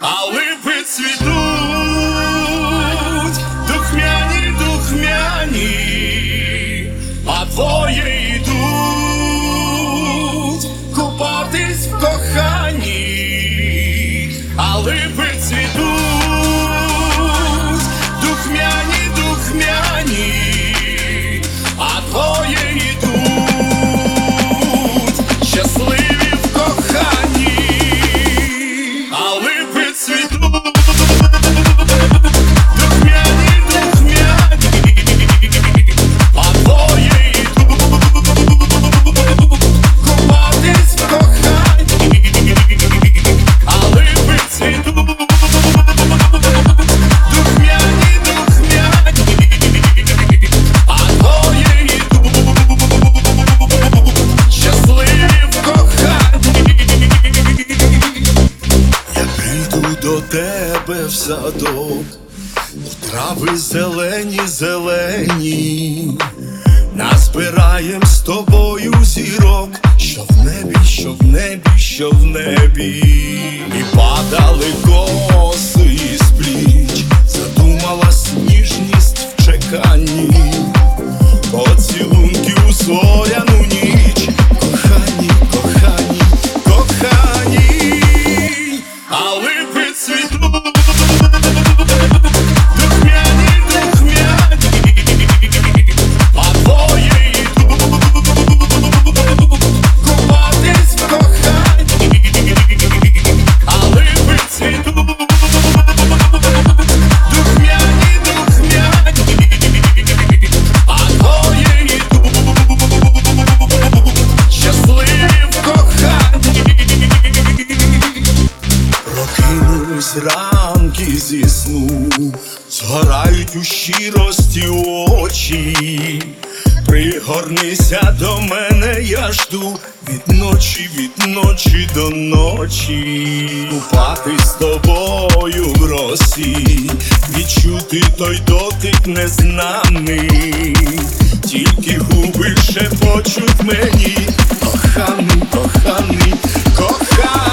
а липи цвітуть, духмяні, духмяні, а двоє йдуть купатись в коханні, а липи цвітуть, духмяні, духмяні, а двоє йдуть щасливі в коханні, а липи цвітуть, духмяні, духмяні, а двоє йдуть купатись в коханні, а липи цвітуть, духмяні, духмяні, а двоє йдуть щасливі в коханні. Я прийду до тебе в садок, у трави зелені, зелені, назбираєм з тобою зірок, що в небі, що в небі, що в небі, і падали коси з пліч, задумалась ніжність в чеканні, поцілунки у зоряну ніч, кохані, кохані, кохані, а липи цвітуть, духмяні, духмяні, а двоє йдуть купатись в коханні, а липи цвітуть, духмяні, духмяні, а двоє йдуть щасливі в коханні. Прокинусь ранки зі сну, згорають у щирості очі, пригорнися до мене, я жду від ночі до ночі, купатись з тобою в росі, відчути той дотик незнаний, тільки губи шепочуть мені, коханий, коханий, коханий.